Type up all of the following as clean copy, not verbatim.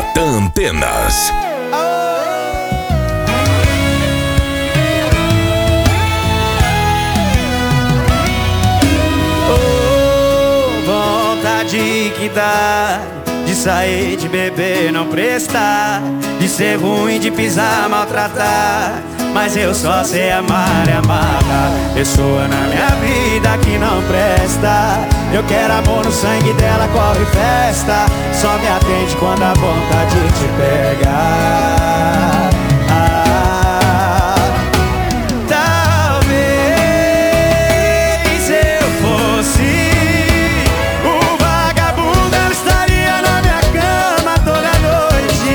Natan Antenas. Vontade que dá de sair, de beber, não prestar, de ser ruim, de pisar, maltratar. Mas eu só sei amar e amar. Pessoa na minha vida que não presta. Eu quero amor no sangue dela, corre festa. Só me atende quando a vontade te pega. Talvez eu fosse um vagabundo, ela estaria na minha cama toda noite.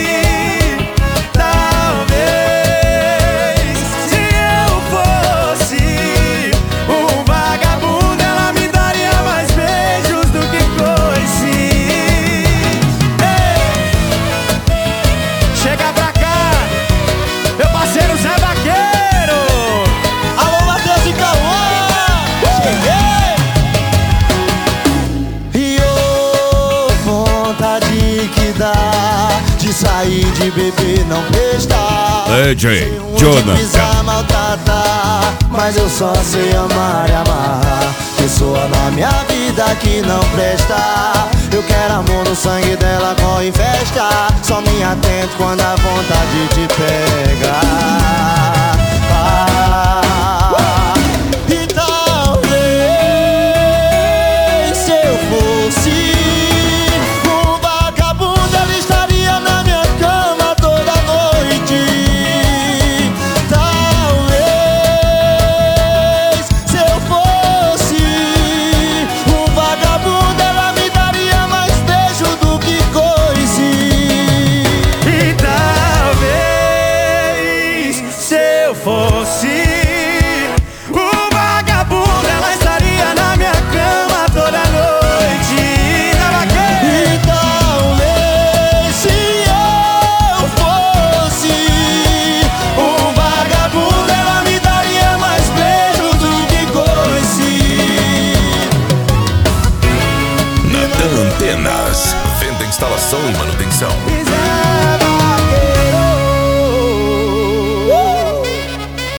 Talvez se eu fosse um vagabundo, ela me daria mais beijos do que coice. Chega pra cá, meu parceiro Zé Vaqueiro. Alô, Matheus e Cauã! Cheguei! E vontade que dá de sair, de beber, não prestar. DJ De Jonathan. pisar, maltratar. Mas eu só sei amar e amar. Pessoa na minha vida que não presta. Eu quero amor no sangue dela, corre em festa. Só me atento quando a vontade te pega. E talvez se eu fosse um vagabundo, ela estaria na minha cama toda noite. Talvez se eu fosse um vagabundo, ela me daria mais beijo do que coice. E talvez se eu fosse um vagabundo, ela estaria na minha cama toda noite. E talvez se eu fosse um vagabundo, ela me daria mais beijo do que coice. Natan Antenas. Venda, instalação e manutenção.